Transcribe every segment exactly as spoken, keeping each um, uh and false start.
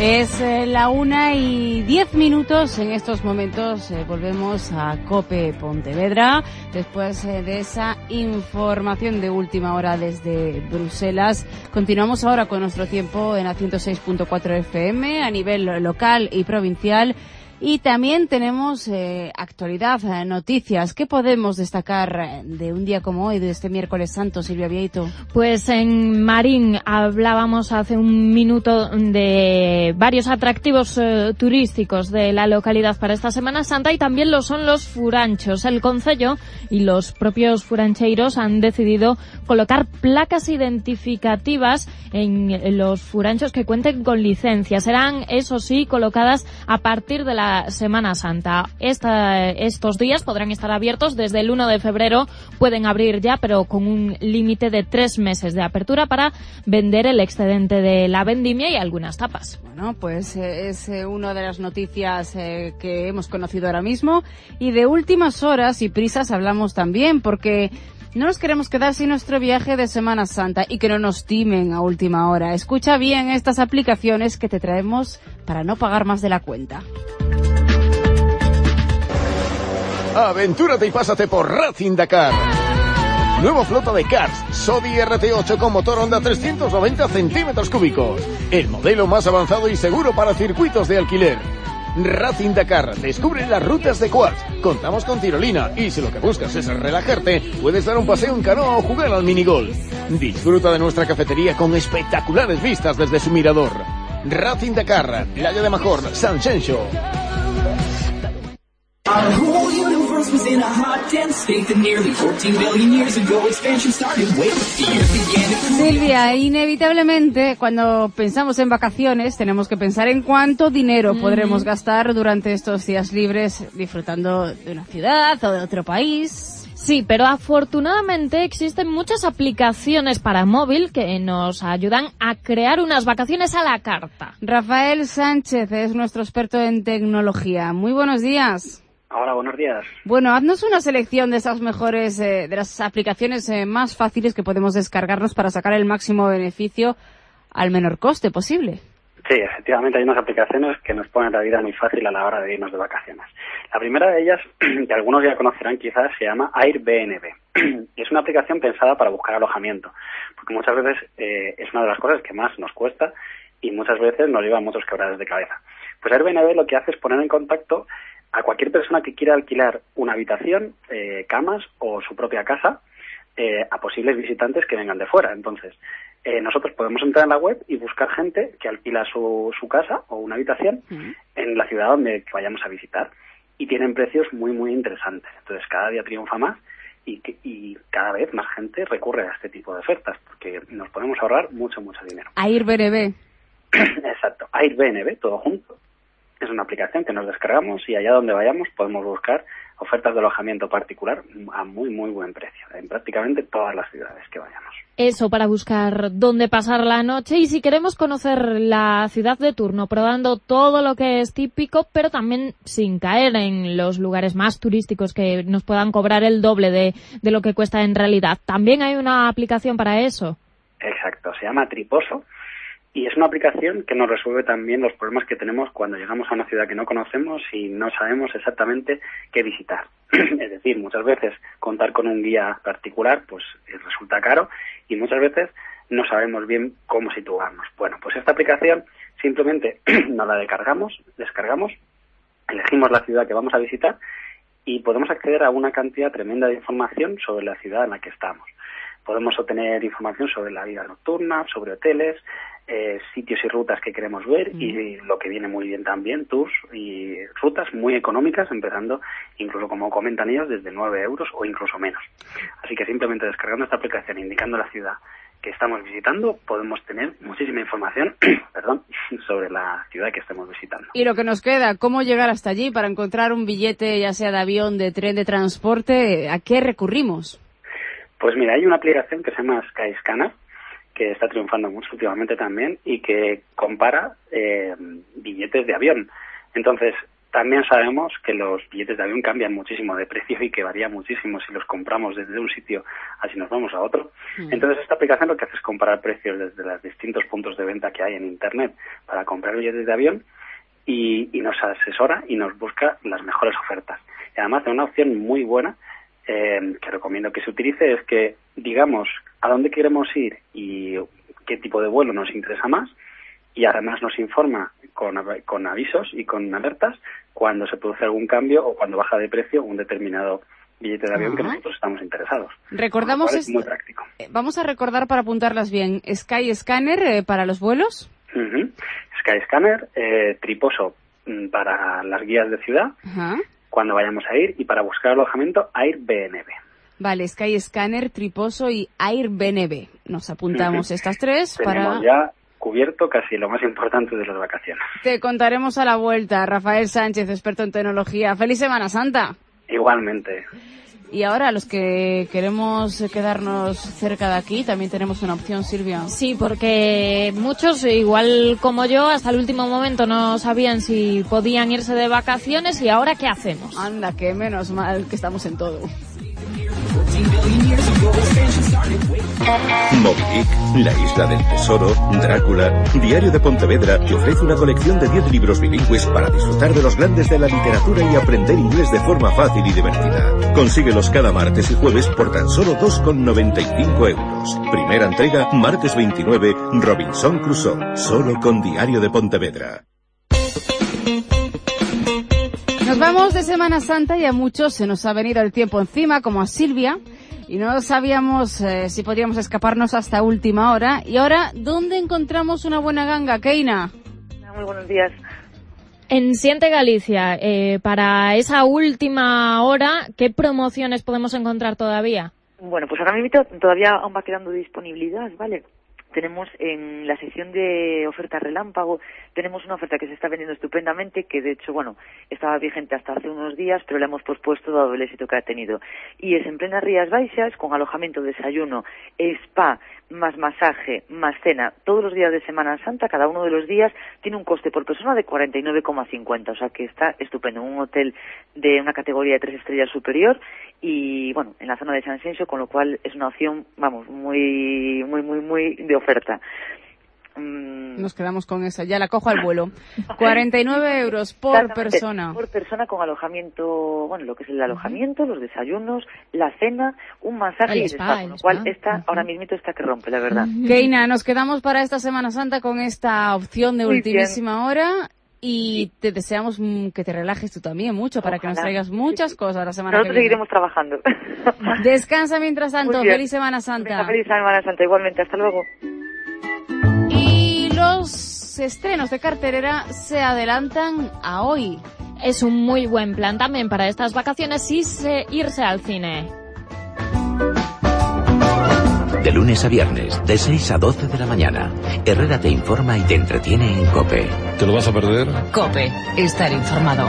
Es eh, la una y diez minutos. En estos momentos eh, volvemos a COPE Pontevedra después eh, de esa información de última hora desde Bruselas. Continuamos ahora con nuestro tiempo en la ciento seis punto cuatro F M a nivel local y provincial. Y también tenemos eh, actualidad, eh, noticias. ¿Qué podemos destacar de un día como hoy, de este miércoles santo, Silvia Vieito? Pues en Marín hablábamos hace un minuto de varios atractivos eh, turísticos de la localidad para esta Semana Santa, y también lo son los furanchos. El concello y los propios furancheiros han decidido colocar placas identificativas en los furanchos que cuenten con licencia. Serán, eso sí, colocadas a partir de la Semana Santa. Esta, estos días podrán estar abiertos desde el uno de febrero, pueden abrir ya, pero con un límite de tres meses de apertura para vender el excedente de la vendimia y algunas tapas. Bueno, pues eh, es eh, una de las noticias eh, que hemos conocido ahora mismo, y de últimas horas y prisas hablamos también, porque no nos queremos quedar sin nuestro viaje de Semana Santa y que no nos timen a última hora. Escucha bien estas aplicaciones que te traemos para no pagar más de la cuenta. Aventúrate y pásate por Racing Dakar. Nueva flota de karts Sodi R T ocho con motor Honda trescientos noventa centímetros cúbicos. El modelo más avanzado y seguro para circuitos de alquiler. Racing Dakar, descubre las rutas de quads. Contamos con tirolina y si lo que buscas es relajarte, puedes dar un paseo en canoa o jugar al minigolf. Disfruta de nuestra cafetería con espectaculares vistas desde su mirador. Racing Dakar, Playa de Major, San Xenxo. Our whole universe was in a hot, dense state that nearly fourteen billion years ago expansion started. Wait, the earth began to cool. Silvia, inevitablemente cuando pensamos en vacaciones tenemos que pensar en cuánto dinero mm. podremos gastar durante estos días libres disfrutando de una ciudad o de otro país. Sí, pero afortunadamente existen muchas aplicaciones para móvil que nos ayudan a crear unas vacaciones a la carta. Rafael Sánchez es nuestro experto en tecnología. Muy buenos días. Hola, buenos días. Bueno, haznos una selección de esas mejores, eh, de las aplicaciones eh, más fáciles que podemos descargarnos para sacar el máximo beneficio al menor coste posible. Sí, efectivamente hay unas aplicaciones que nos ponen la vida muy fácil a la hora de irnos de vacaciones. La primera de ellas, que algunos ya conocerán quizás, se llama Airbnb. Y es una aplicación pensada para buscar alojamiento, porque muchas veces eh, es una de las cosas que más nos cuesta y muchas veces nos lleva muchos quebraderos de cabeza. Pues Airbnb lo que hace es poner en contacto a cualquier persona que quiera alquilar una habitación, eh, camas o su propia casa eh, a posibles visitantes que vengan de fuera. Entonces, eh, nosotros podemos entrar en la web y buscar gente que alquila su, su casa o una habitación uh-huh. en la ciudad donde vayamos a visitar, y tienen precios muy, muy interesantes. Entonces, cada día triunfa más y, y cada vez más gente recurre a este tipo de ofertas porque nos podemos ahorrar mucho, mucho dinero. Airbnb. Exacto, Airbnb, todo junto. Es una aplicación que nos descargamos y allá donde vayamos podemos buscar ofertas de alojamiento particular a muy, muy buen precio, en prácticamente todas las ciudades que vayamos. Eso, para buscar dónde pasar la noche, y si queremos conocer la ciudad de turno, probando todo lo que es típico, pero también sin caer en los lugares más turísticos que nos puedan cobrar el doble de, de lo que cuesta en realidad. También hay una aplicación para eso. Exacto, se llama Triposo. Y es una aplicación que nos resuelve también los problemas que tenemos cuando llegamos a una ciudad que no conocemos y no sabemos exactamente qué visitar. Es decir, muchas veces contar con un guía particular pues resulta caro y muchas veces no sabemos bien cómo situarnos. Bueno, pues esta aplicación simplemente nos la descargamos, descargamos, elegimos la ciudad que vamos a visitar y podemos acceder a una cantidad tremenda de información sobre la ciudad en la que estamos. Podemos obtener información sobre la vida nocturna, sobre hoteles, eh, sitios y rutas que queremos ver mm. y lo que viene muy bien también, tours y rutas muy económicas, empezando incluso, como comentan ellos, desde nueve euros o incluso menos. Así que simplemente descargando esta aplicación, indicando la ciudad que estamos visitando, podemos tener muchísima información perdón, sobre la ciudad que estemos visitando. Y lo que nos queda, ¿cómo llegar hasta allí? Para encontrar un billete, ya sea de avión, de tren, de transporte, ¿a qué recurrimos? Pues mira, hay una aplicación que se llama Skyscanner, que está triunfando mucho últimamente también y que compara eh, billetes de avión. Entonces, También sabemos que los billetes de avión cambian muchísimo de precio y que varía muchísimo si los compramos desde un sitio a si nos vamos a otro. Mm. Entonces esta aplicación lo que hace es comparar precios desde los distintos puntos de venta que hay en Internet para comprar billetes de avión y, y nos asesora y nos busca las mejores ofertas. Y además de una opción muy buena eh, que recomiendo que se utilice es que digamos a dónde queremos ir y qué tipo de vuelo nos interesa más, y además nos informa con, con avisos y con alertas cuando se produce algún cambio o cuando baja de precio un determinado billete de avión uh-huh. que nosotros estamos interesados. Recordamos es muy práctico. Vamos a recordar para apuntarlas bien. Skyscanner eh, para los vuelos. Uh-huh. Skyscanner, eh, Triposo para las guías de ciudad uh-huh. cuando vayamos a ir, y para buscar alojamiento Airbnb. Vale, Skyscanner, Triposo y Airbnb. Nos apuntamos uh-huh. estas tres Tenemos para... ya cubierto casi lo más importante de las vacaciones. Te contaremos a la vuelta. Rafael Sánchez, experto en tecnología. ¡Feliz Semana Santa! Igualmente. Y ahora, los que queremos quedarnos cerca de aquí, también tenemos una opción, Silvia. Sí, porque muchos, igual como yo, hasta el último momento no sabían si podían irse de vacaciones, y ahora ¿qué hacemos? Anda, que menos mal que estamos en todo. Moby Dick, La Isla del Tesoro, Drácula, Diario de Pontevedra te ofrece una colección de diez libros bilingües para disfrutar de los grandes de la literatura y aprender inglés de forma fácil y divertida. Consíguelos cada martes y jueves por tan solo dos con noventa y cinco euros. Primera entrega, martes veintinueve, Robinson Crusoe, solo con Diario de Pontevedra. Nos vamos de Semana Santa y a muchos se nos ha venido el tiempo encima, como a Silvia, y no sabíamos eh, si podíamos escaparnos hasta última hora. Y ahora, ¿dónde encontramos una buena ganga, Keina? Muy buenos días. En Siente Galicia, eh, para esa última hora, ¿qué promociones podemos encontrar todavía? Bueno, pues ahora mismo todavía aún va quedando disponibilidad, ¿vale? Tenemos en la sección de oferta relámpago, tenemos una oferta que se está vendiendo estupendamente, que de hecho, bueno, estaba vigente hasta hace unos días, pero la hemos pospuesto dado el éxito que ha tenido. Y es en plenas Rías Baixas, con alojamiento, desayuno, spa, más masaje, más cena, todos los días de Semana Santa. Cada uno de los días tiene un coste por persona de cuarenta y nueve coma cincuenta, o sea que está estupendo. Un hotel de una categoría de tres estrellas superior y, bueno, en la zona de San Xenxo, con lo cual es una opción, vamos, muy, muy, muy, muy de oferta. Mm. Nos quedamos con esa, ya la cojo al vuelo. cuarenta y nueve euros por persona. Por persona, con alojamiento, bueno, lo que es el alojamiento, uh-huh. los desayunos, la cena, un masaje el y el spa, spa, con lo cual esta, uh-huh. ahora mismo está que rompe, la verdad. Uh-huh. Keina, nos quedamos para esta Semana Santa con esta opción de Muy ultimísima bien. hora. Y te deseamos que te relajes tú también mucho, para Ojalá. que nos traigas muchas cosas la semana Nosotros que viene. Nosotros seguiremos trabajando. Descansa mientras tanto. Feliz Semana Santa. Venga, feliz Semana Santa, igualmente. Hasta luego. Y los estrenos de cartelera se adelantan a hoy. Es un muy buen plan también para estas vacaciones irse, irse al cine. De lunes a viernes, de seis a doce de la mañana, Herrera te informa y te entretiene en COPE. ¿Te lo vas a perder? COPE, estar informado.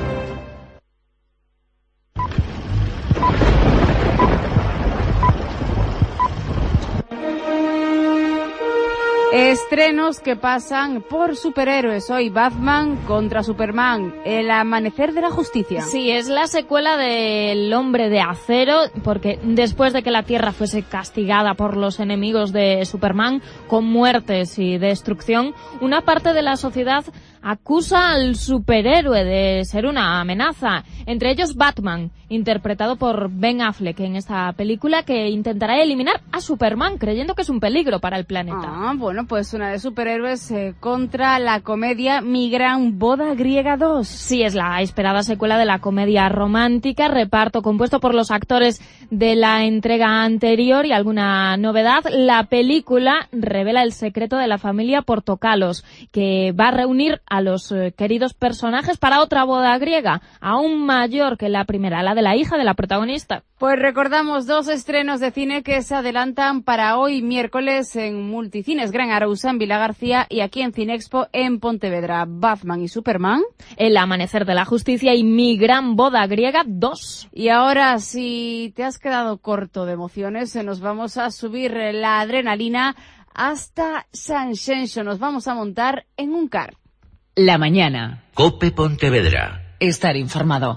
Estrenos que pasan por superhéroes. Hoy Batman contra Superman, el amanecer de la justicia. Sí, es la secuela del Hombre de Acero, porque después de que la Tierra fuese castigada por los enemigos de Superman, con muertes y destrucción, una parte de la sociedad acusa al superhéroe de ser una amenaza, entre ellos Batman, interpretado por Ben Affleck en esta película, que intentará eliminar a Superman, creyendo que es un peligro para el planeta. Ah, bueno, pues una de superhéroes eh, contra la comedia Mi Gran Boda Griega dos. Sí, es la esperada secuela de la comedia romántica, reparto compuesto por los actores de la entrega anterior y alguna novedad. La película revela el secreto de la familia Portocalos, que va a reunir a los eh, queridos personajes para otra boda griega, aún mayor que la primera, la de la hija de la protagonista. Pues recordamos dos estrenos de cine que se adelantan para hoy miércoles en Multicines Gran Arousa, en Vila García, y aquí en Cinexpo en Pontevedra. Batman y Superman, El amanecer de la justicia y Mi gran boda griega dos. Y ahora, si te has quedado corto de emociones, nos vamos a subir la adrenalina hasta San Xenxo. Nos vamos a montar en un car. La mañana. COPE Pontevedra. estar informado.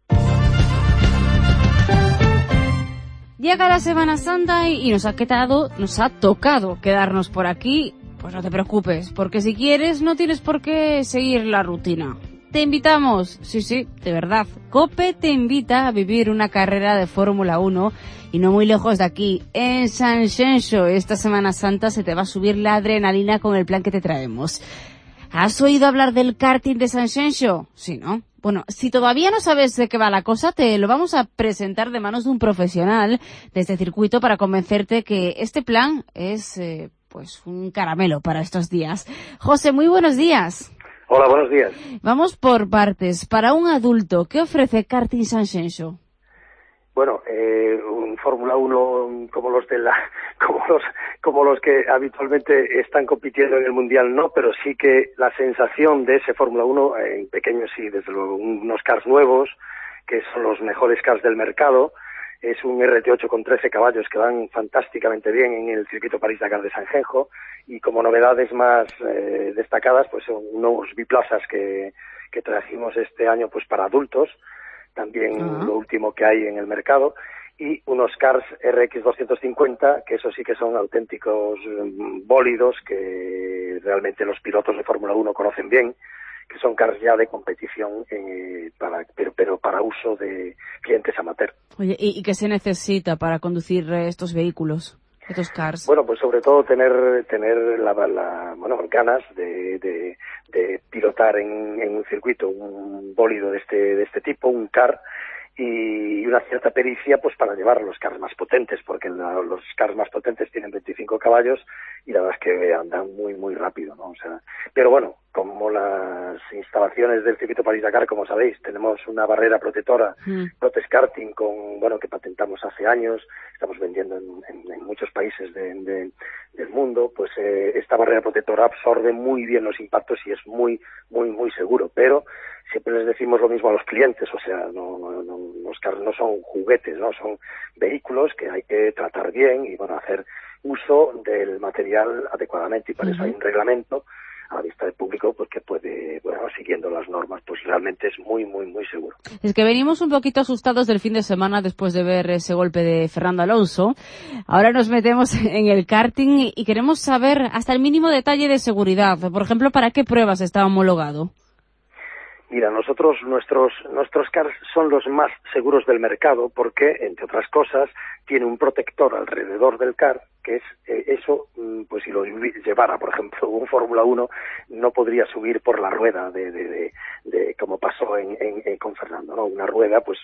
Llega la Semana Santa y nos ha quedado, nos ha tocado quedarnos por aquí. Pues no te preocupes, porque si quieres no tienes por qué seguir la rutina. Te invitamos, sí, sí, de verdad. COPE te invita a vivir una carrera de Fórmula uno y no muy lejos de aquí, en San Xenxo. Esta Semana Santa se te va a subir la adrenalina con el plan que te traemos. ¿Has oído hablar del karting de San Xenxo? Sí, ¿no? Bueno, si todavía no sabes de qué va la cosa, te lo vamos a presentar de manos de un profesional de este circuito para convencerte que este plan es, eh, pues, un caramelo para estos días. José, muy buenos días. Hola, buenos días. Vamos por partes. Para un adulto, ¿qué ofrece Karting San Xenxo? Bueno, eh, un Fórmula uno como los de la, como los, como los que habitualmente están compitiendo en el Mundial, no, pero sí que la sensación de ese Fórmula uno, eh, en pequeño sí, desde luego, unos cars nuevos, que son los mejores cars del mercado. Es un R T ocho con trece caballos que van fantásticamente bien en el circuito París-Dakar de San Xenxo, y como novedades más eh, destacadas, pues son unos biplazas que, que trajimos este año pues para adultos, también uh-huh. lo último que hay en el mercado, y unos cars R X doscientos cincuenta, que eso sí que son auténticos bólidos que realmente los pilotos de Fórmula uno conocen bien, que son cars ya de competición, eh, para, pero, pero para uso de clientes amateur. Oye, ¿y, y qué se necesita para conducir estos vehículos, estos cars? Bueno, pues sobre todo tener tener la, la bueno ganas de, de, de pilotar en, en un circuito un bólido de este de este tipo, un car, y una cierta pericia pues para llevar los cars más potentes, porque la, los cars más potentes tienen veinticinco caballos y la verdad es que andan muy muy rápido, ¿no? O sea, pero bueno, como las instalaciones del circuito París-Dakar, como sabéis, tenemos una barrera protectora, mm. Protest Karting, con, bueno, que patentamos hace años, estamos vendiendo en, en, en muchos países de, de, del mundo, pues eh, esta barrera protectora absorbe muy bien los impactos y es muy, muy, muy seguro, pero siempre les decimos lo mismo a los clientes, o sea, no, no, no, los carros no son juguetes, no, son vehículos que hay que tratar bien y, bueno, hacer uso del material adecuadamente, y para uh-huh. eso hay un reglamento a la vista del público, pues que puede, bueno, siguiendo las normas, pues realmente es muy, muy, muy seguro. Es que venimos un poquito asustados del fin de semana después de ver ese golpe de Fernando Alonso. Ahora nos metemos en el karting y queremos saber hasta el mínimo detalle de seguridad. Por ejemplo, ¿para qué pruebas está homologado? Mira, nosotros, nuestros, nuestros cars son los más seguros del mercado porque, entre otras cosas, tiene un protector alrededor del car, que es eh, eso, pues si lo llevara, por ejemplo, un Fórmula uno, no podría subir por la rueda de, de, de, de como pasó en, en, en, con Fernando, ¿no? Una rueda, pues,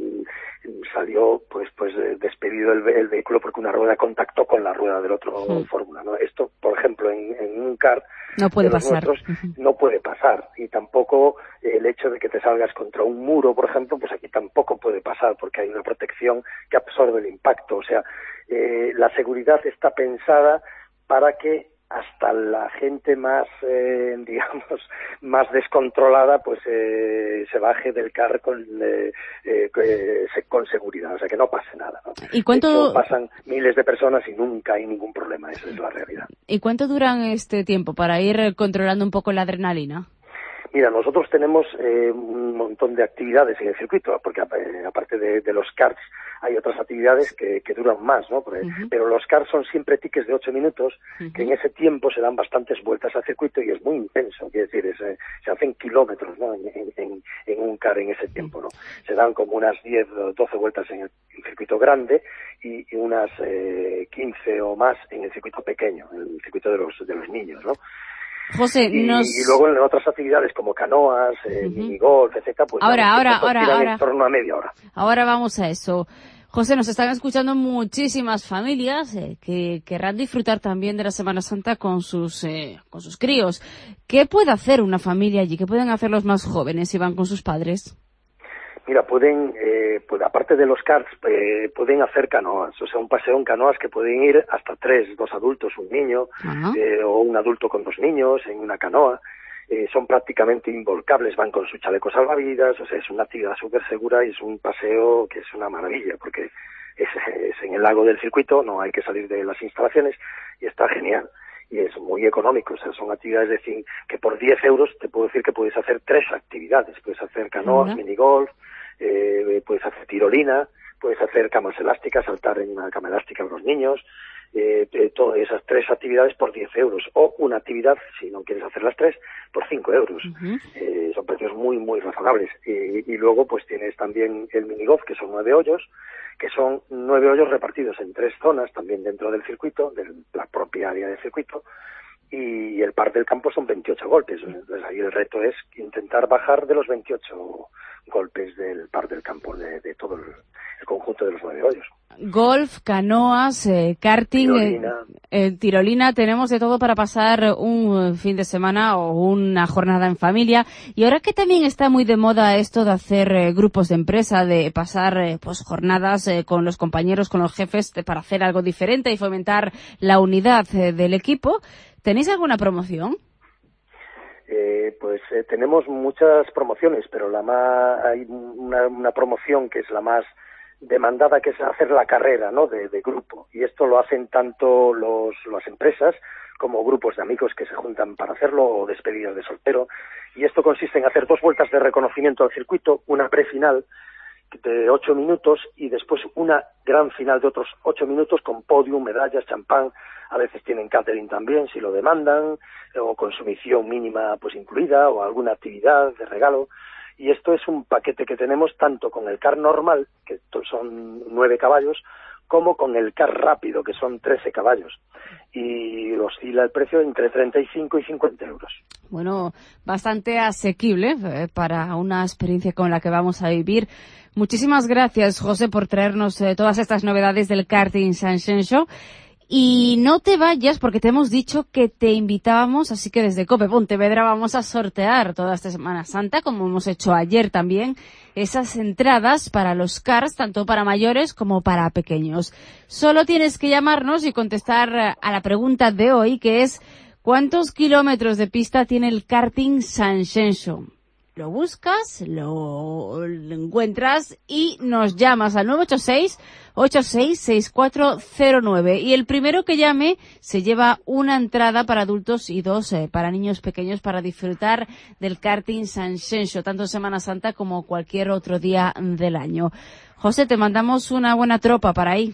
salió, pues, pues despedido el, el vehículo porque una rueda contactó con la rueda del otro sí. Fórmula, ¿no? Esto, por ejemplo, en, en un car no puede pasar. Nuestros, uh-huh. no puede pasar, y tampoco el hecho de que te salgas contra un muro, por ejemplo, pues aquí tampoco puede pasar porque hay una protección que absorbe el impacto. O sea, eh, la seguridad está pensada para que hasta la gente más, eh, digamos, más descontrolada, pues eh, se baje del car con, eh, eh, con seguridad, o sea, que no pase nada, ¿no? ¿Y cuánto? De hecho, pasan miles de personas y nunca hay ningún problema, esa es la realidad. ¿Y cuánto duran este tiempo para ir controlando un poco la adrenalina? Mira, nosotros tenemos eh, un montón de actividades en el circuito, porque eh, aparte de, de los karts hay otras actividades que, que duran más, ¿no? Porque, uh-huh. Pero los karts son siempre tickets de ocho minutos, uh-huh. que en ese tiempo se dan bastantes vueltas al circuito y es muy intenso, quiere decir, es, eh, se hacen kilómetros, ¿no? En, en, en un car en ese tiempo, ¿no? Se dan como unas diez o doce vueltas en el circuito grande y, y unas eh, quince o más en el circuito pequeño, en el circuito de los, de los niños, ¿no? José, y, nos... y luego en otras actividades como canoas, eh, uh-huh. minigolf, etcétera, pues ahora, ahora, ahora, ahora, en torno a media hora. Ahora vamos a eso. José, nos están escuchando muchísimas familias eh, que querrán disfrutar también de la Semana Santa con sus eh, con sus críos. ¿Qué puede hacer una familia allí? ¿Qué pueden hacer los más jóvenes si van con sus padres? Mira, pueden, eh, pues, aparte de los karts, eh, pueden hacer canoas, o sea, un paseo en canoas que pueden ir hasta tres, dos adultos, un niño, uh-huh. eh, o un adulto con dos niños en una canoa. Eh, son prácticamente involcables, van con su chaleco salvavidas, o sea, es una actividad súper segura y es un paseo que es una maravilla, porque es, es en el lago del circuito, no hay que salir de las instalaciones y está genial. y es muy económico. O sea, son actividades de cin- que por diez euros te puedo decir que puedes hacer tres actividades. Puedes hacer canoas, uh-huh. minigolf, eh, puedes hacer tirolina, puedes hacer camas elásticas, saltar en una cama elástica con los niños, eh, eh, todas esas tres actividades por diez euros, o una actividad, si no quieres hacer las tres, por cinco euros. Uh-huh. Eh, son precios muy, muy razonables. Y, y luego pues tienes también el minigolf, que son nueve hoyos, que son nueve hoyos repartidos en tres zonas, también dentro del circuito, de la propia área del circuito, y el par del campo son veintiocho golpes. Entonces ahí el reto es intentar bajar de los veintiocho golpes del par del campo, de, de todo el, el conjunto de los nueve hoyos. Golf, canoas, eh, karting, tirolina. Eh, eh, tirolina, tenemos de todo para pasar un fin de semana o una jornada en familia. Y ahora que también está muy de moda esto de hacer eh, grupos de empresa, de pasar eh, pues jornadas eh, con los compañeros, con los jefes, de, para hacer algo diferente y fomentar la unidad eh, del equipo, ¿tenéis alguna promoción? Eh, pues eh, tenemos muchas promociones, pero la más hay una, una promoción que es la más demandada, que es hacer la carrera, ¿no?, de, de grupo, y esto lo hacen tanto los las empresas como grupos de amigos que se juntan para hacerlo, o despedidas de soltero, y esto consiste en hacer dos vueltas de reconocimiento al circuito, una prefinal de ocho minutos y después una gran final de otros ocho minutos con podium, medallas, champán. A veces tienen catering también si lo demandan, o consumición mínima pues incluida, o alguna actividad de regalo. Y esto es un paquete que tenemos tanto con el car normal, que son nueve caballos, como con el car rápido, que son trece caballos. Y oscila el precio entre treinta y cinco y cincuenta euros. Bueno, bastante asequible eh, para una experiencia con la que vamos a vivir. Muchísimas gracias, José, por traernos eh, todas estas novedades del karting Sanxenxo. Y no te vayas, porque te hemos dicho que te invitábamos, así que desde COPE Pontevedra vamos a sortear toda esta Semana Santa, como hemos hecho ayer también, esas entradas para los cars, tanto para mayores como para pequeños. Solo tienes que llamarnos y contestar a la pregunta de hoy, que es ¿cuántos kilómetros de pista tiene el karting Sanxenxo? Lo buscas, lo encuentras y nos llamas al nueve ocho seis, ocho seis seis cuatro cero nueve. Y el primero que llame se lleva una entrada para adultos y dos eh, para niños pequeños para disfrutar del karting Sanxenxo, tanto en Semana Santa como cualquier otro día del año. José, te mandamos una buena tropa para ahí.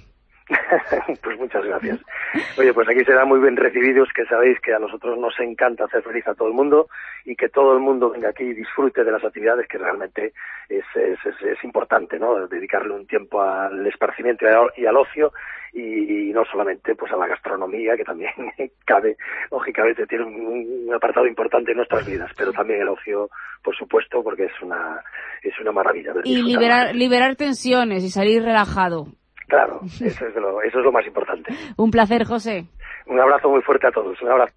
Pues muchas gracias. Oye, pues aquí serán muy bien recibidos, que sabéis que a nosotros nos encanta hacer feliz a todo el mundo y que todo el mundo venga aquí y disfrute de las actividades, que realmente es, es, es, es importante, ¿no? Dedicarle un tiempo al esparcimiento y al ocio, y, y no solamente pues a la gastronomía, que también cabe, lógicamente tiene un, un apartado importante en nuestras vidas, pero también el ocio, por supuesto, porque es una es una maravilla. Y liberar, liberar tensiones y salir relajado. Claro, eso es, lo, eso es lo más importante. Un placer, José. Un abrazo muy fuerte a todos, un abrazo.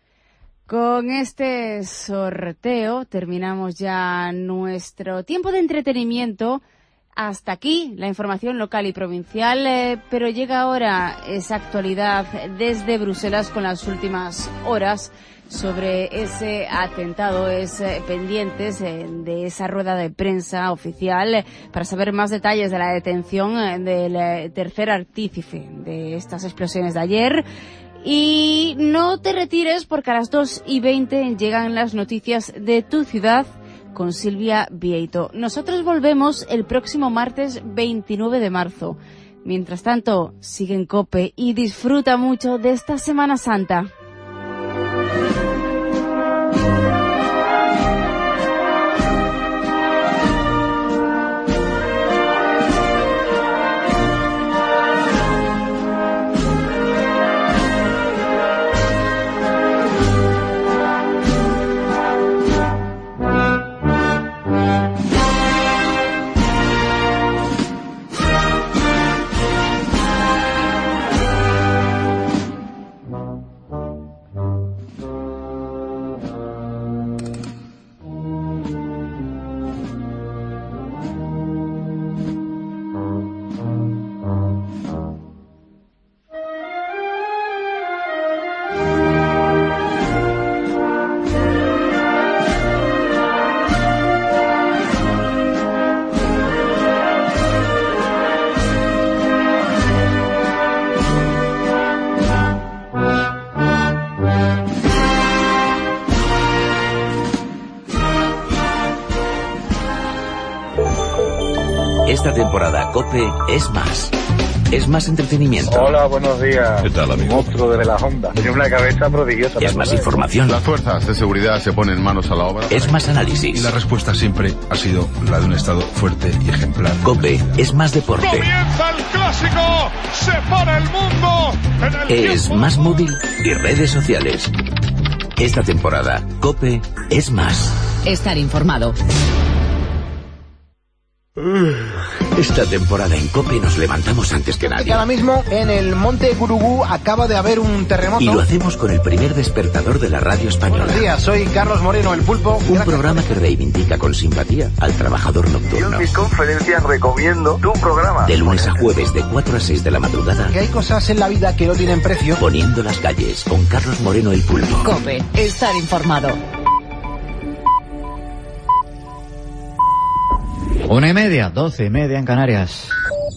Con este sorteo terminamos ya nuestro tiempo de entretenimiento. Hasta aquí la información local y provincial, eh, pero llega ahora esa actualidad desde Bruselas con las últimas horas sobre ese atentado, es eh, pendientes eh, de esa rueda de prensa oficial eh, para saber más detalles de la detención eh, del eh, tercer artífice de estas explosiones de ayer. Y no te retires, porque a las dos y veinte llegan las noticias de tu ciudad con Silvia Vieito. Nosotros volvemos el próximo martes veintinueve de marzo. Mientras tanto, sigue en COPE y disfruta mucho de esta Semana Santa. Esta temporada COPE es más. Es más entretenimiento. Hola, buenos días. ¿Qué tal, amigo? Monstruo de las ondas. Tiene una cabeza prodigiosa. Es más información. Las fuerzas de seguridad se ponen manos a la obra. Es más análisis. Y la respuesta siempre ha sido la de un Estado fuerte y ejemplar. COPE es más deporte. ¡Comienza el clásico! ¡Se para el mundo! En el es tiempo... más móvil y redes sociales. Esta temporada, COPE es más. Estar informado. Esta temporada en COPE nos levantamos antes que nadie. Ahora mismo en el Monte Gurugú acaba de haber un terremoto. Y lo hacemos con el primer despertador de la radio española. Buenos días, soy Carlos Moreno, el Pulpo. Un Gracias. Programa que reivindica con simpatía al trabajador nocturno. Yo en mis conferencias recomiendo tu programa. De lunes a jueves de cuatro a seis de la madrugada. Que hay cosas en la vida que no tienen precio. Poniendo las calles con Carlos Moreno, el Pulpo. COPE, estar informado. Una y media, doce y media en Canarias.